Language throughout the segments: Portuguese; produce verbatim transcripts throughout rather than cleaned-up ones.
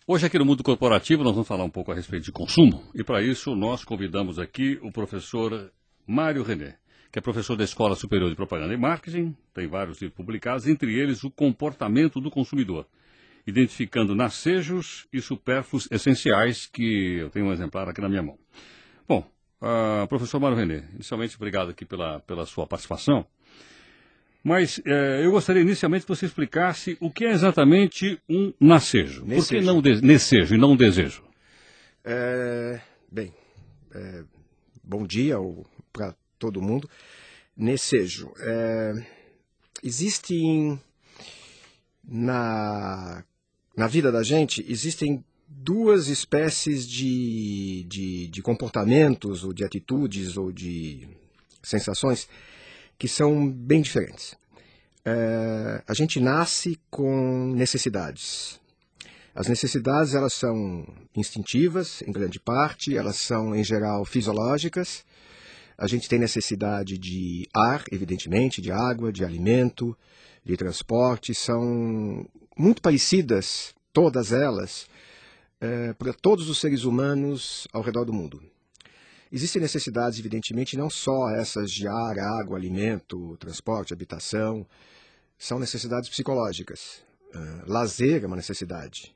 Hoje aqui no Mundo Corporativo nós vamos falar um pouco a respeito de consumo e para isso nós convidamos aqui o professor Mário René, que é professor da Escola Superior de Propaganda e Marketing, tem vários livros publicados, entre eles o comportamento do consumidor, identificando nascejos e supérfluos essenciais, que eu tenho um exemplar aqui na minha mão. Bom, uh, professor Mário René, inicialmente obrigado aqui pela, pela sua participação. Mas eh, eu gostaria inicialmente que você explicasse o que é exatamente um nascejo. Por que não de, necejo e não um desejo? É, bem, é, bom dia para todo mundo. Necejo. É, existem, na, na vida da gente, existem duas espécies de, de, de comportamentos, ou de atitudes, ou de sensações, que são bem diferentes. É, a gente nasce com necessidades. As necessidades, elas são instintivas, em grande parte, elas são, em geral, fisiológicas. A gente tem necessidade de ar, evidentemente, de água, de alimento, de transporte. São muito parecidas, todas elas, é, para todos os seres humanos ao redor do mundo. Existem necessidades, evidentemente, não só essas de ar, água, alimento, transporte, habitação. São necessidades psicológicas. Uh, lazer é uma necessidade.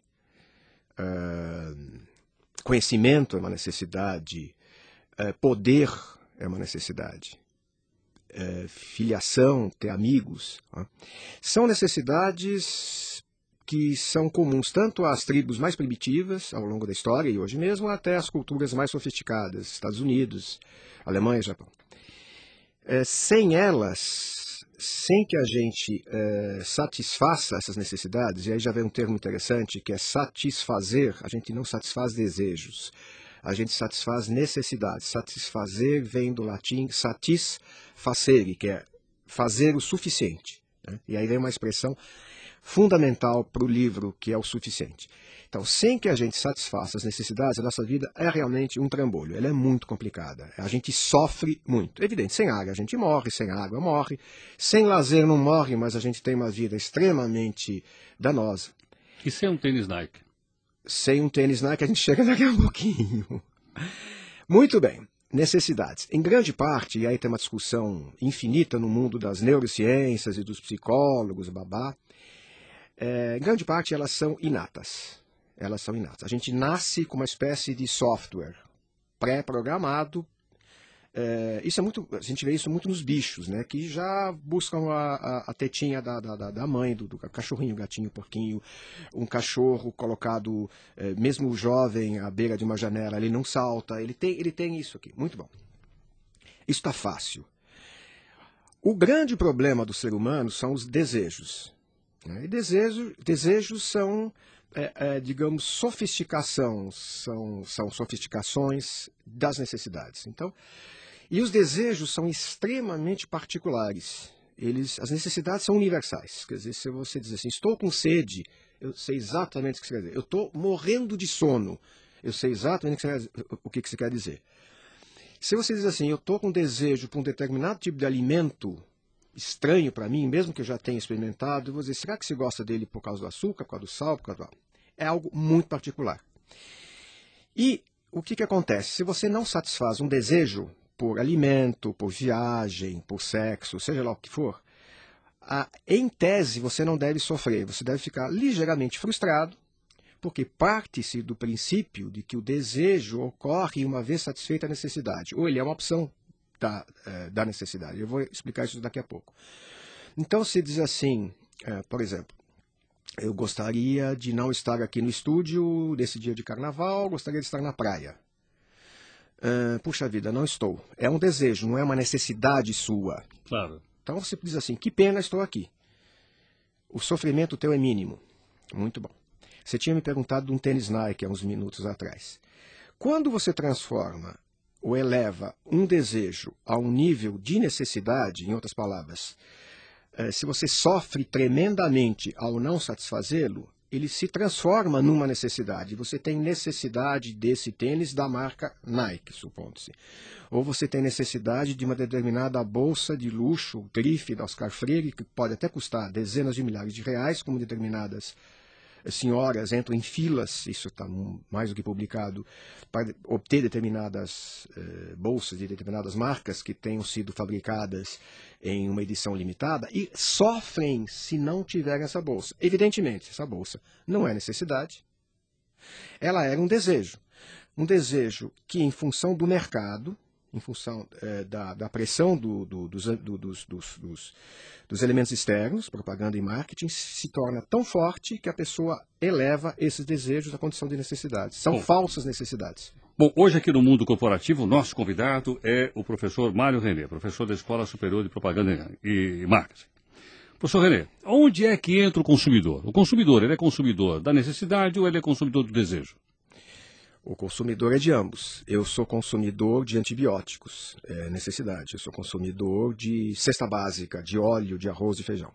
Uh, conhecimento é uma necessidade. Uh, poder é uma necessidade. Uh, filiação, ter amigos. Uh. São necessidades que são comuns tanto às tribos mais primitivas ao longo da história e hoje mesmo, até às culturas mais sofisticadas, Estados Unidos, Alemanha, Japão. Uh, sem elas, sem que a gente uh, satisfaça essas necessidades, e aí já vem um termo interessante que é satisfazer, a gente não satisfaz desejos, a gente satisfaz necessidades. Satisfazer vem do latim satisfacere, que é fazer o suficiente, né? E aí vem uma expressão fundamental para o livro, que é o suficiente. Então, sem que a gente satisfaça as necessidades, a nossa vida é realmente um trambolho. Ela é muito complicada. A gente sofre muito. Evidente, sem água a gente morre, sem água morre. Sem lazer não morre, mas a gente tem uma vida extremamente danosa. E sem um tênis Nike? Sem um tênis Nike a gente chega daqui a pouquinho. Muito bem. Necessidades. Em grande parte, e aí tem uma discussão infinita no mundo das neurociências e dos psicólogos, babá, é, em grande parte elas são inatas. Elas são inatas. A gente nasce com uma espécie de software pré-programado. É, isso é muito, a gente vê isso muito nos bichos, né, que já buscam a, a, a tetinha da, da, da mãe, do, do cachorrinho, gatinho, porquinho. Um cachorro colocado, é, mesmo jovem, à beira de uma janela, ele não salta. Ele tem, ele tem isso aqui. Muito bom. Isso está fácil. O grande problema do ser humano são os desejos. E desejo, desejos são, é, é, digamos, sofisticação, são, são sofisticações das necessidades. Então, e os desejos são extremamente particulares. Eles, as necessidades são universais. Quer dizer, se você diz assim, estou com sede, eu sei exatamente o que você quer dizer. Eu estou morrendo de sono, eu sei exatamente o que você quer dizer. Se você diz assim, eu estou com desejo por um determinado tipo de alimento estranho para mim, mesmo que eu já tenha experimentado, eu vou dizer, será que você gosta dele por causa do açúcar, por causa do sal, por causa do... É algo muito particular. E o que, que acontece? Se você não satisfaz um desejo por alimento, por viagem, por sexo, seja lá o que for, a, em tese você não deve sofrer, você deve ficar ligeiramente frustrado, porque parte-se do princípio de que o desejo ocorre uma vez satisfeita a necessidade, ou ele é uma opção Da, da necessidade. Eu vou explicar isso daqui a pouco. Então, se diz assim, é, por exemplo, eu gostaria de não estar aqui no estúdio nesse dia de carnaval, gostaria de estar na praia. É, puxa vida, não estou. É um desejo, não é uma necessidade sua. Claro. Então você diz assim, que pena, estou aqui. O sofrimento teu é mínimo. Muito bom. Você tinha me perguntado de um tênis Nike há uns minutos atrás. Quando você transforma ou eleva um desejo a um nível de necessidade, em outras palavras, se você sofre tremendamente ao não satisfazê-lo, ele se transforma numa necessidade. Você tem necessidade desse tênis da marca Nike, supondo-se. Ou você tem necessidade de uma determinada bolsa de luxo, grife da Oscar Freire, que pode até custar dezenas de milhares de reais, como determinadas senhoras entram em filas, isso está mais do que publicado, para obter determinadas eh, bolsas de determinadas marcas que tenham sido fabricadas em uma edição limitada e sofrem se não tiverem essa bolsa. Evidentemente, essa bolsa não é necessidade, ela era um desejo. Um desejo que, em função do mercado, em função eh, da, da pressão do, do, dos, do, dos, dos, dos, dos elementos externos, propaganda e marketing, se torna tão forte que a pessoa eleva esses desejos à condição de necessidades. São Bom, falsas necessidades. Bom, hoje aqui no Mundo Corporativo, o nosso convidado é o professor Mário René, professor da Escola Superior de Propaganda e Marketing. Professor René, onde é que entra o consumidor? O consumidor, ele é consumidor da necessidade ou ele é consumidor do desejo? O consumidor é de ambos. Eu sou consumidor de antibióticos, é necessidade. Eu sou consumidor de cesta básica, de óleo, de arroz e feijão.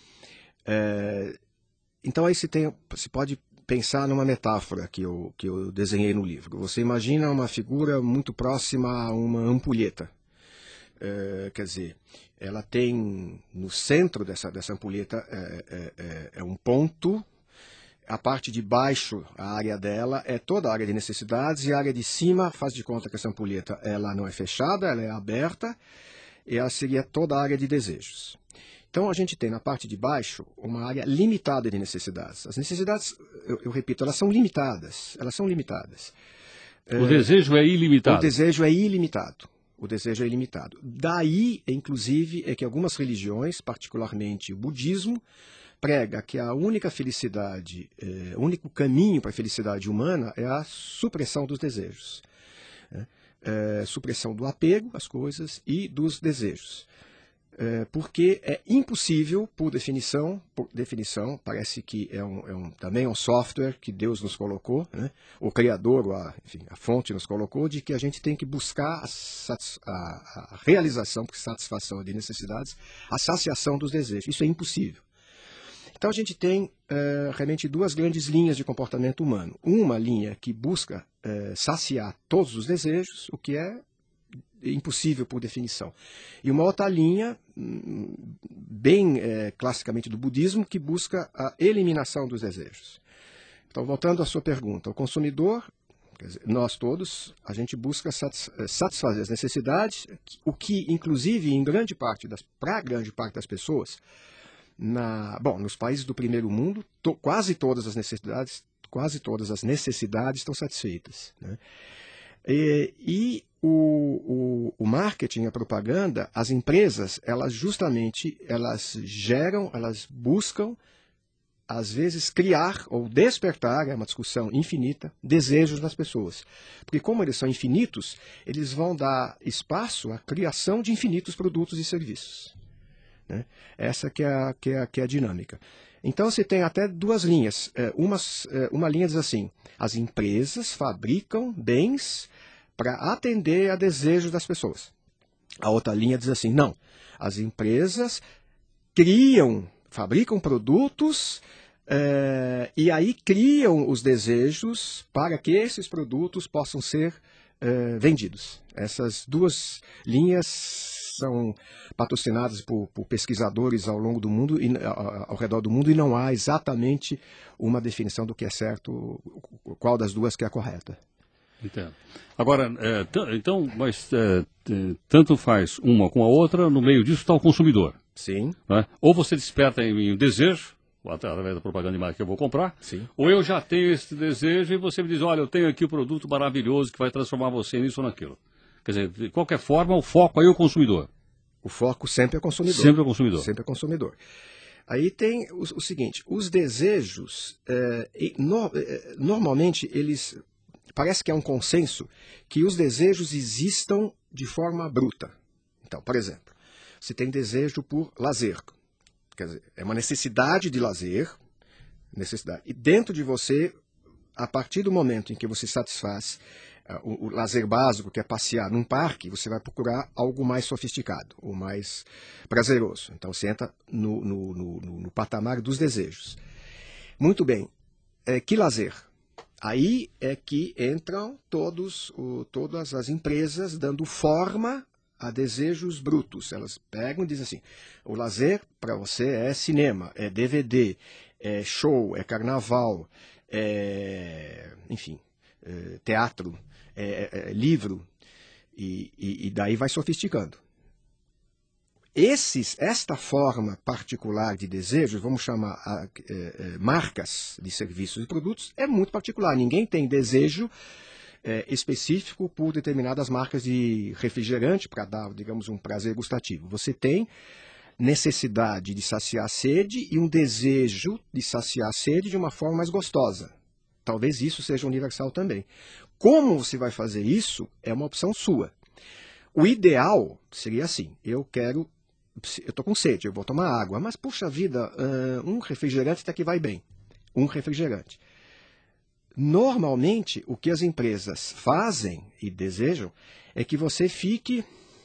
É, então aí se, tem, se pode pensar numa metáfora que eu, que eu desenhei no livro. Você imagina uma figura muito próxima a uma ampulheta. É, quer dizer, ela tem no centro dessa, dessa ampulheta é, é, é, é um ponto. A parte de baixo, a área dela, é toda a área de necessidades, e a área de cima, faz de conta que essa ampulheta ela não é fechada, ela é aberta, e ela seria toda a área de desejos. Então a gente tem na parte de baixo uma área limitada de necessidades. As necessidades, eu, eu repito, elas são limitadas. Elas são limitadas. O é, desejo é ilimitado. O desejo é ilimitado. O desejo é ilimitado. Daí, inclusive, é que algumas religiões, particularmente o budismo, prega que a única felicidade, é, o único caminho para a felicidade humana é a supressão dos desejos. É, é, supressão do apego às coisas e dos desejos. É, porque é impossível, por definição, por definição, parece que é, um, é um, também é um software que Deus nos colocou, né? O Criador, ou a, enfim, a fonte nos colocou, de que a gente tem que buscar a, a, a realização, porque satisfação de necessidades, a saciação dos desejos. Isso é impossível. Então a gente tem uh, realmente duas grandes linhas de comportamento humano. Uma linha que busca uh, saciar todos os desejos, o que é impossível por definição. E uma outra linha, bem uh, classicamente do budismo, que busca a eliminação dos desejos. Então, voltando à sua pergunta, o consumidor, quer dizer, nós todos, a gente busca satis satisfazer as necessidades, o que, inclusive, em grande parte das, para grande parte das pessoas, Na, bom, nos países do primeiro mundo, to, quase todas as necessidades, quase todas as necessidades estão satisfeitas, né? E, e o, o, o marketing, a propaganda, as empresas, elas justamente, elas geram, elas buscam, às vezes, criar ou despertar, é uma discussão infinita, desejos nas pessoas. Porque como eles são infinitos, eles vão dar espaço à criação de infinitos produtos e serviços. Né? Essa que é, a, que, é a, que é a dinâmica. Então você tem até duas linhas. É, umas, é, uma linha diz assim, as empresas fabricam bens para atender a desejos das pessoas. A outra linha diz assim, não, as empresas criam, fabricam produtos é, e aí criam os desejos para que esses produtos possam ser é, vendidos. Essas duas linhas são patrocinadas por, por pesquisadores ao longo do mundo e ao, ao redor do mundo, e não há exatamente uma definição do que é certo, qual das duas que é a correta. Entendo. Agora, é, então, mas é, tanto faz uma com a outra, no meio disso está o consumidor. Sim. Né? Ou você desperta em mim um desejo, através da propaganda de marca que eu vou comprar, Sim. Ou eu já tenho esse desejo e você me diz, olha, eu tenho aqui um produto maravilhoso que vai transformar você nisso ou naquilo. Quer dizer, de qualquer forma, o foco aí é o consumidor. O foco sempre é o consumidor. Sempre é o consumidor. Sempre é o consumidor. Aí tem o, o seguinte, os desejos, é, no, é, normalmente, eles, parece que é um consenso que os desejos existam de forma bruta. Então, por exemplo, você tem desejo por lazer. Quer dizer, é uma necessidade de lazer, necessidade. E dentro de você, a partir do momento em que você satisfaz O, o lazer básico, que é passear num parque, você vai procurar algo mais sofisticado, ou mais prazeroso. Então você entra no, no, no, no patamar dos desejos. Muito bem. É, que lazer? Aí é que entram todos, o, todas as empresas dando forma a desejos brutos. Elas pegam e dizem assim, o lazer para você é cinema, é D V D, é show, é carnaval, é, enfim, é teatro, é, é livro, e, e, e daí vai sofisticando. Esses, esta forma particular de desejo, vamos chamar a, é, é, marcas de serviços e produtos, é muito particular. Ninguém tem desejo é, específico por determinadas marcas de refrigerante para dar, digamos, um prazer gustativo. Você tem necessidade de saciar a sede e um desejo de saciar a sede de uma forma mais gostosa. Talvez isso seja universal também. Como você vai fazer isso é uma opção sua. O ideal seria assim, eu quero... Eu estou com sede, eu vou tomar água, mas, puxa vida, uh, um refrigerante até que vai bem. Um refrigerante. Normalmente, o que as empresas fazem e desejam é que você fique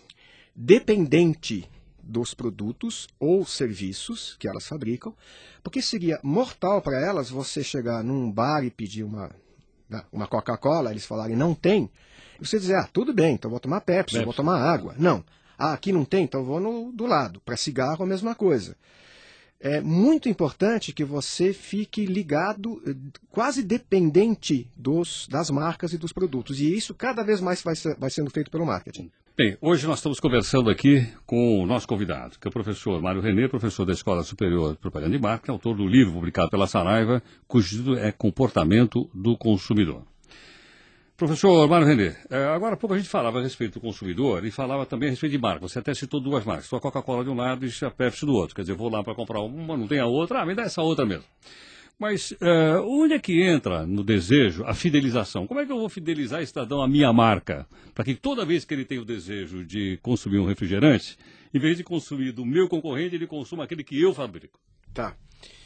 dependente dos produtos ou serviços que elas fabricam, porque seria mortal para elas você chegar num bar e pedir uma, uma Coca-Cola, eles falarem não tem, e você dizer, ah, tudo bem, então eu vou tomar Pepsi, Pepsi. eu vou tomar água. Não. Ah, aqui não tem, então eu vou no, do lado. Para cigarro, a mesma coisa. É muito importante que você fique ligado, quase dependente dos, das marcas e dos produtos. E isso cada vez mais vai, ser, vai sendo feito pelo marketing. Bem, hoje nós estamos conversando aqui com o nosso convidado, que é o professor Mário René, professor da Escola Superior de Propaganda e Marketing, autor do livro publicado pela Saraiva, cujo título é Comportamento do Consumidor. Professor Mário René, agora há pouco a gente falava a respeito do consumidor e falava também a respeito de marca. Você até citou duas marcas, a Coca-Cola de um lado e a Pepsi do outro. Quer dizer, eu vou lá para comprar uma, não tem a outra, ah, me dá essa outra mesmo. Mas uh, onde é que entra no desejo a fidelização? Como é que eu vou fidelizar esse cidadão à minha marca? Para que toda vez que ele tem o desejo de consumir um refrigerante, em vez de consumir do meu concorrente, ele consuma aquele que eu fabrico. Tá.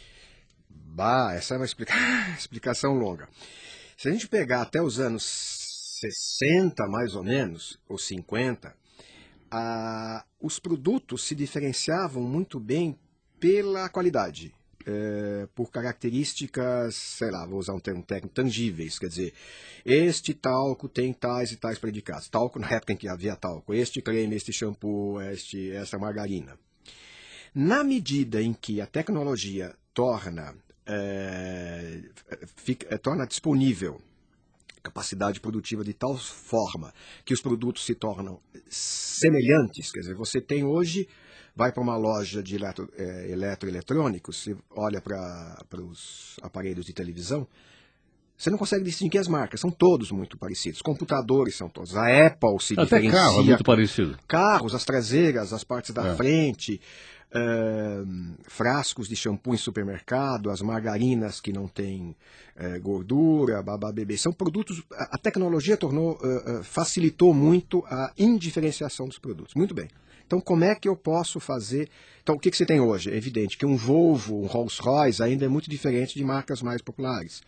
Bah, essa é uma explica... explicação longa. Se a gente pegar até os anos sessenta, mais ou menos, ou cinquenta, ah, os produtos se diferenciavam muito bem pela qualidade, é, por características, sei lá, vou usar um termo técnico, tangíveis, quer dizer, este talco tem tais e tais predicados, talco na época em que havia talco, este creme, este shampoo, este, essa margarina. Na medida em que a tecnologia torna... É, fica, é, torna disponível capacidade produtiva de tal forma que os produtos se tornam semelhantes, quer dizer, você tem hoje, vai para uma loja de eletro, é, eletroeletrônicos, você olha para os aparelhos de televisão, você não consegue distinguir as marcas, são todos muito parecidos, computadores são todos, a Apple se Até diferencia. Carro é muito parecido. Carros, as traseiras, as partes da é. frente... Uh, frascos de shampoo em supermercado, as margarinas que não têm uh, gordura, babá bebê, são produtos, a, a tecnologia tornou, uh, uh, facilitou muito a indiferenciação dos produtos. Muito bem. Então, como é que eu posso fazer? Então, o que, que você tem hoje? É evidente que um Volvo, um Rolls-Royce ainda é muito diferente de marcas mais populares.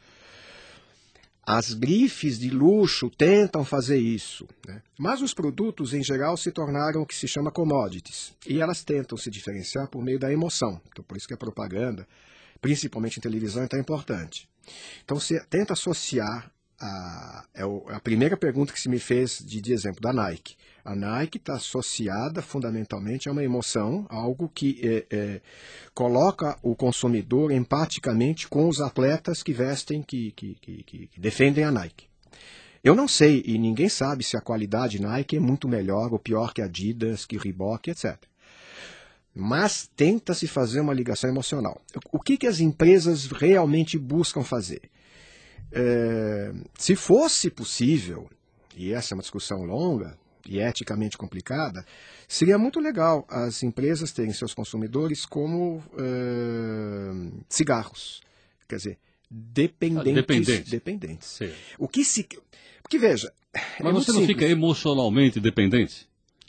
As grifes de luxo tentam fazer isso, né? Mas os produtos, em geral, se tornaram o que se chama commodities. E elas tentam se diferenciar por meio da emoção. Então, por isso que a propaganda, principalmente em televisão, é tão importante. Então, você tenta associar, a, é a primeira pergunta que se me fez de, de exemplo, da Nike. A Nike está associada fundamentalmente a uma emoção, algo que é, é, coloca o consumidor empaticamente com os atletas que vestem, que, que, que, que defendem a Nike. Eu não sei, e ninguém sabe se a qualidade Nike é muito melhor ou pior que Adidas, que Reebok, etcétera. Mas tenta-se fazer uma ligação emocional. O que, que as empresas realmente buscam fazer? É, se fosse possível, e essa é uma discussão longa, e eticamente complicada, seria muito legal as empresas terem seus consumidores como uh, cigarros. Quer dizer, dependentes. Dependente. dependentes. O que se... Porque, veja... Mas é você não simples. fica emocionalmente dependente?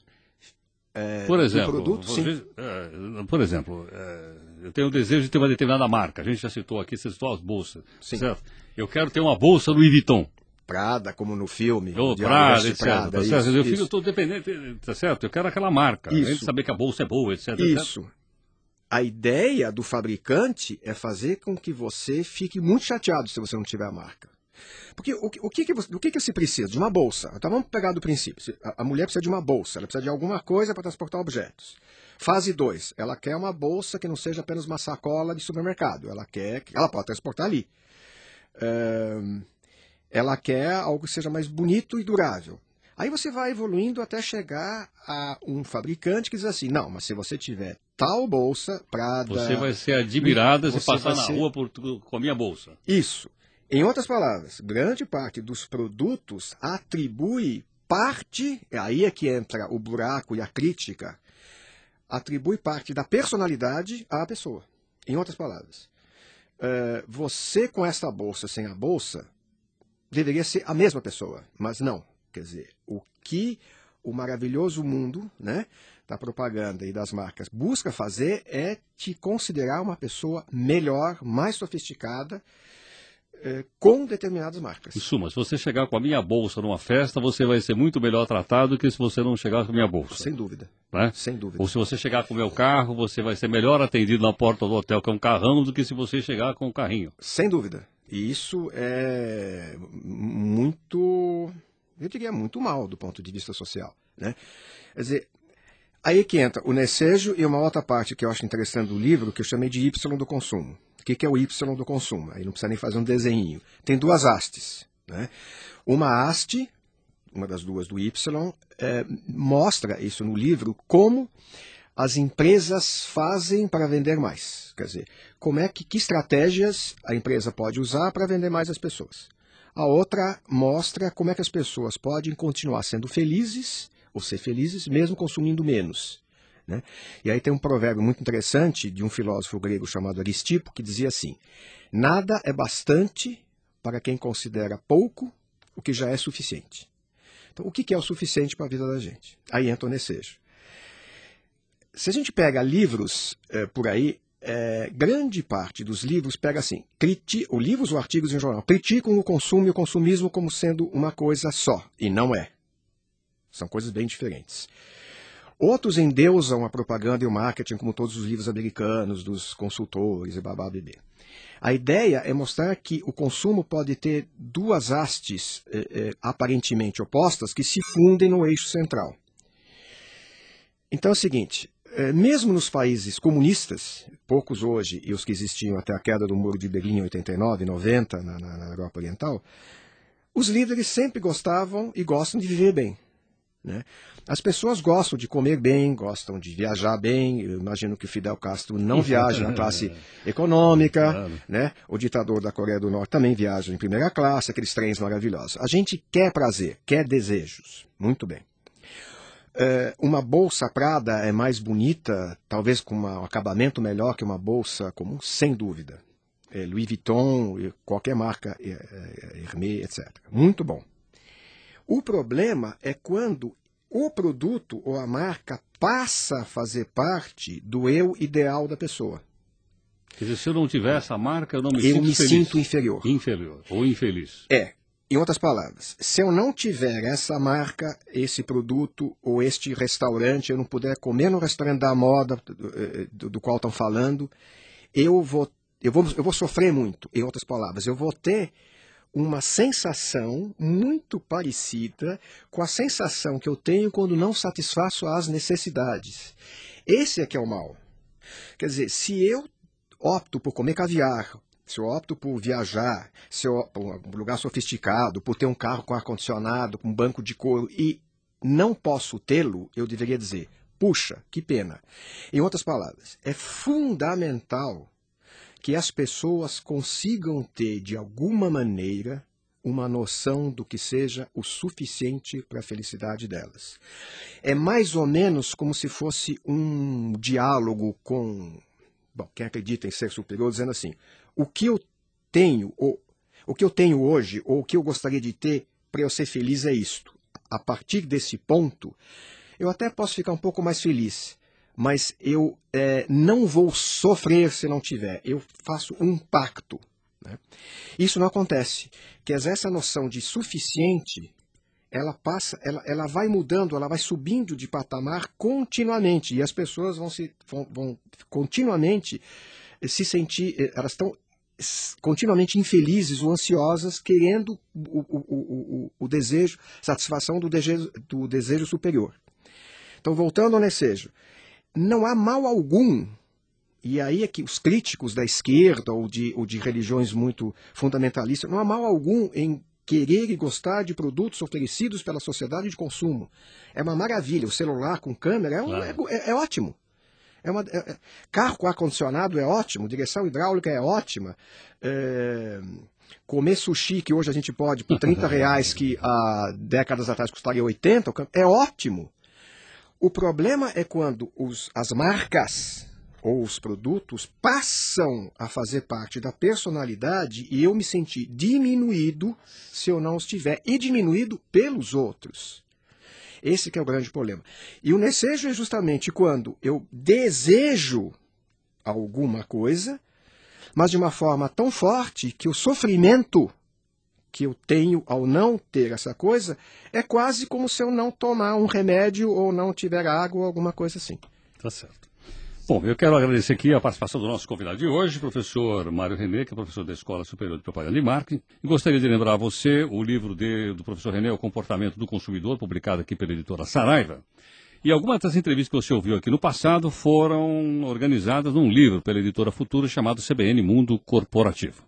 É, por exemplo, produto, você, é, por exemplo é, eu tenho o desejo de ter uma determinada marca. A gente já citou aqui, você citou as bolsas. Sim. Certo? Eu quero ter uma bolsa Louis Vuitton. Prada, como no filme. Ou Prada, etcétera. Prada, tá isso, certo? Eu isso. fico, estou dependente, tá certo? Eu quero aquela marca. Além de saber que a bolsa é boa, etcétera. Isso. Etcétera. A ideia do fabricante é fazer com que você fique muito chateado se você não tiver a marca. Porque o, o, que, que, você- o que, que se precisa? De uma bolsa. Então vamos pegar do princípio. Se- A, a mulher precisa de uma bolsa, ela precisa de alguma coisa para transportar objetos. Fase dois, ela quer uma bolsa que não seja apenas uma sacola de supermercado. Ela quer, que- ela pode transportar ali. Ahn, ela quer algo que seja mais bonito e durável. Aí você vai evoluindo até chegar a um fabricante que diz assim, não, mas se você tiver tal bolsa, Você Prada, vai ser Louis- admirada se você passar vai na ser rua por, tu- com a minha bolsa. isso. Em outras palavras, grande parte dos produtos atribui parte, aí é que entra o buraco e a crítica, atribui parte da personalidade à pessoa. Em outras palavras, eh, você com essa bolsa sem a bolsa deveria ser a mesma pessoa, mas não. Quer dizer, o que o maravilhoso mundo, né, da propaganda e das marcas busca fazer é te considerar uma pessoa melhor, mais sofisticada, eh, com determinadas Em marcas. suma, se você chegar com a minha bolsa numa festa, você vai ser muito melhor tratado do que se você não chegar com a minha bolsa. Sem dúvida. Né? Sem dúvida. Ou se você chegar com o meu carro, você vai ser melhor atendido na porta do hotel, que é um carrão, do que se você chegar com o carrinho. Sem dúvida. E isso é muito, eu diria, muito mal do ponto de vista social. Né? Quer dizer, aí que entra o Necejo e uma outra parte que eu acho interessante do livro, que eu chamei de Y do consumo. O que que é o Y do consumo? Aí não precisa nem fazer um desenho. Tem duas hastes. Né? Uma haste, uma das duas do Y, é, mostra isso no livro, como as empresas fazem para vender mais. Quer dizer, como é que, que estratégias a empresa pode usar para vender mais às pessoas. A outra mostra como é que as pessoas podem continuar sendo felizes, ou ser felizes, mesmo consumindo menos. Né? E aí tem um provérbio muito interessante de um filósofo grego chamado Aristipo, que dizia assim, nada é bastante para quem considera pouco o que já é suficiente. Então, o que é o suficiente para a vida da gente? Aí entra o Necejo. Se a gente pega livros eh, por aí, eh, grande parte dos livros pega assim, criti ou livros ou artigos em jornal, criticam o consumo e o consumismo como sendo uma coisa só, e não é. São coisas bem diferentes. Outros endeusam a propaganda e o marketing, como todos os livros americanos, dos consultores e babá bebê. A ideia é mostrar que o consumo pode ter duas hastes eh, eh, aparentemente opostas que se fundem no eixo central. Então é o seguinte, eh, mesmo nos países comunistas, poucos hoje e os que existiam até a queda do Muro de Berlim em oitenta e nove, noventa, na, na, na Europa Oriental, os líderes sempre gostavam e gostam de viver bem. Né? As pessoas gostam de comer bem, gostam de viajar bem. Eu imagino que o Fidel Castro não viaja na classe econômica, Claro. né? O ditador da Coreia do Norte também viaja em primeira classe, aqueles trens maravilhosos. A gente quer prazer, quer desejos. Muito bem. É, uma bolsa Prada é mais bonita, talvez com uma- um acabamento melhor que uma bolsa comum, sem dúvida. É, Louis Vuitton, qualquer marca, é, é, Hermès, etcétera. Muito bom. O problema é quando o produto ou a marca passa a fazer parte do eu ideal da pessoa. Quer dizer, se eu não tiver essa marca, eu não me Eu sinto me feliz. sinto inferior. Inferior ou infeliz. É, em outras palavras, se eu não tiver essa marca, esse produto ou este restaurante, eu não puder comer no restaurante da moda do, do qual estão falando, eu vou, eu, vou, eu vou sofrer muito. Em outras palavras, eu vou ter uma sensação muito parecida com a sensação que eu tenho quando não satisfaço as necessidades. Esse é que é o mal. Quer dizer, se eu opto por comer caviar, se eu opto por viajar, se eu opto por um lugar sofisticado, por ter um carro com ar-condicionado, com um banco de couro, e não posso tê-lo, eu deveria dizer, puxa, que pena. Em outras palavras, é fundamental que as pessoas consigam ter, de alguma maneira, uma noção do que seja o suficiente para a felicidade delas. É mais ou menos como se fosse um diálogo com, bom, quem acredita em ser superior, dizendo assim, o que eu tenho, ou, o que eu tenho hoje, ou o que eu gostaria de ter para eu ser feliz é isto. A partir desse ponto, eu até posso ficar um pouco mais feliz, mas eu é, não vou sofrer se não tiver. Eu faço um pacto. Né? Isso não acontece. Quer dizer, essa noção de suficiente, ela passa, ela, ela vai mudando, ela vai subindo de patamar continuamente. E as pessoas vão, se, vão, vão continuamente se sentir, elas estão continuamente infelizes ou ansiosas, querendo o, o, o, o, o desejo, satisfação do desejo, do desejo superior. Então, voltando ao desejo, não há mal algum, e aí é que os críticos da esquerda ou de, ou de religiões muito fundamentalistas, não há mal algum em querer e gostar de produtos oferecidos pela sociedade de consumo. É uma maravilha, o celular com câmera é, um, claro. é, é, é ótimo. É uma, é, carro com ar-condicionado é ótimo, direção hidráulica é ótima. É, comer sushi, que hoje a gente pode, por trinta reais, que há décadas atrás custaria oitenta, é ótimo. O problema é quando os, as marcas ou os produtos passam a fazer parte da personalidade e eu me sentir diminuído se eu não estiver, e diminuído pelos outros. Esse que é o grande problema. E o desejo é justamente quando eu desejo alguma coisa, mas de uma forma tão forte que o sofrimento que eu tenho ao não ter essa coisa é quase como se eu não tomar um remédio ou não tiver água ou alguma coisa assim. Tá certo. Bom, eu quero agradecer aqui a participação do nosso convidado de hoje, professor Mário René, que é professor da Escola Superior de Propaganda e Marketing. E gostaria de lembrar a você o livro de, do professor René, O Comportamento do Consumidor, publicado aqui pela editora Saraiva. E algumas das entrevistas que você ouviu aqui no passado foram organizadas num livro pela editora Futuro chamado C B N Mundo Corporativo.